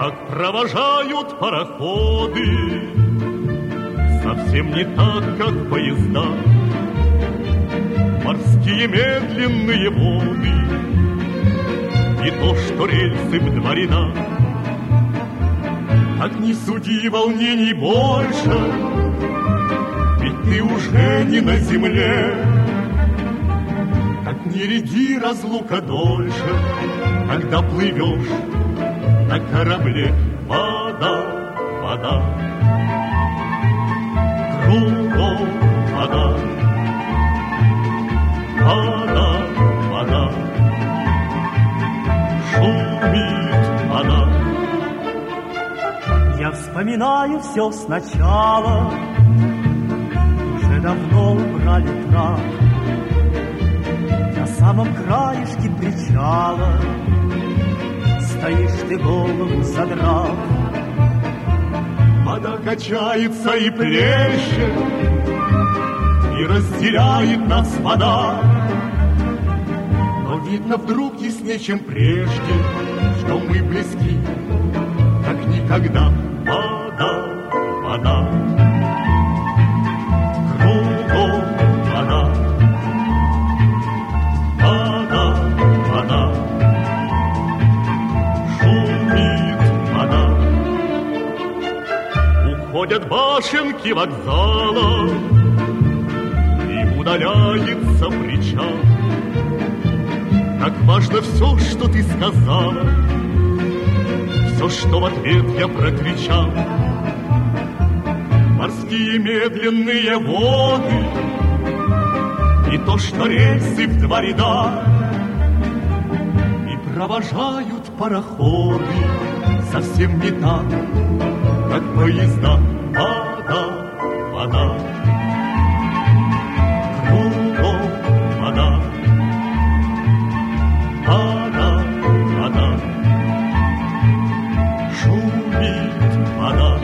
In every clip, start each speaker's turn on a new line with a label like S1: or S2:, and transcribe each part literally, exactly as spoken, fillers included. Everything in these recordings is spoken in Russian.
S1: как провожают пароходы, совсем не так, как поезда. Морские медленные воды, и то, что рельсы в два ряда. Так не суди волнений больше, ведь ты уже не на земле. Так не ряди разлука дольше, когда плывешь на корабле. Вода, вода, кругом вода, вода, вода, шумит вода.
S2: Я вспоминаю все сначала, уже давно убрали трап. На самом краешке причала стоишь ты, голову задрав.
S1: Вода качается и плещет, и разделяет нас вода. Но видно вдруг яснее, чем прежде, что мы близки, как никогда. Вода, вода, кругом вода, вода, вода, шумит вода. Уходят башенки вокзала, и удаляется причал. Так важно все, что ты сказала, все, что в ответ я прокричал. Морские медленные воды, и то, что рельсы в два ряда, и провожают пароходы совсем не так, как поезда. Вода, вода, кругом вода, вода, вода, шумит вода.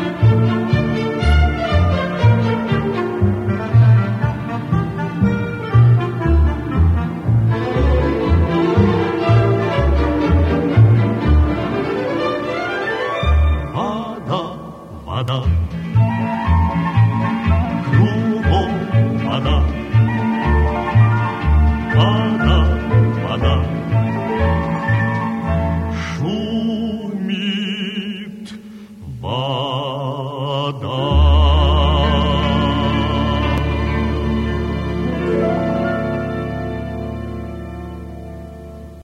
S1: Вода, вода, кругом вода, вода, вода, шумит вода.